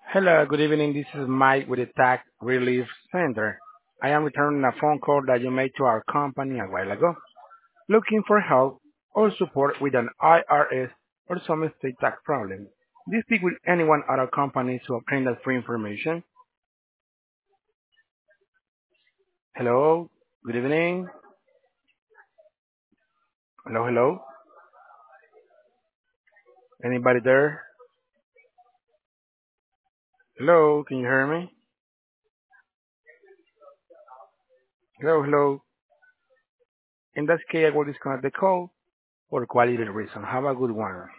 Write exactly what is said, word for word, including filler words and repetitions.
Hello, good evening. This is Mike with the Tax Relief Center. I am returning a phone call that you made to our company a while ago, looking for help or support with an I R S or some state tax problem. Do you speak with anyone at our company to obtain that free information? Hello, good evening. Hello, hello. Anybody there? Hello, can you hear me? Hello, hello. In that case, I will disconnect the call for quality reason. Have a good one.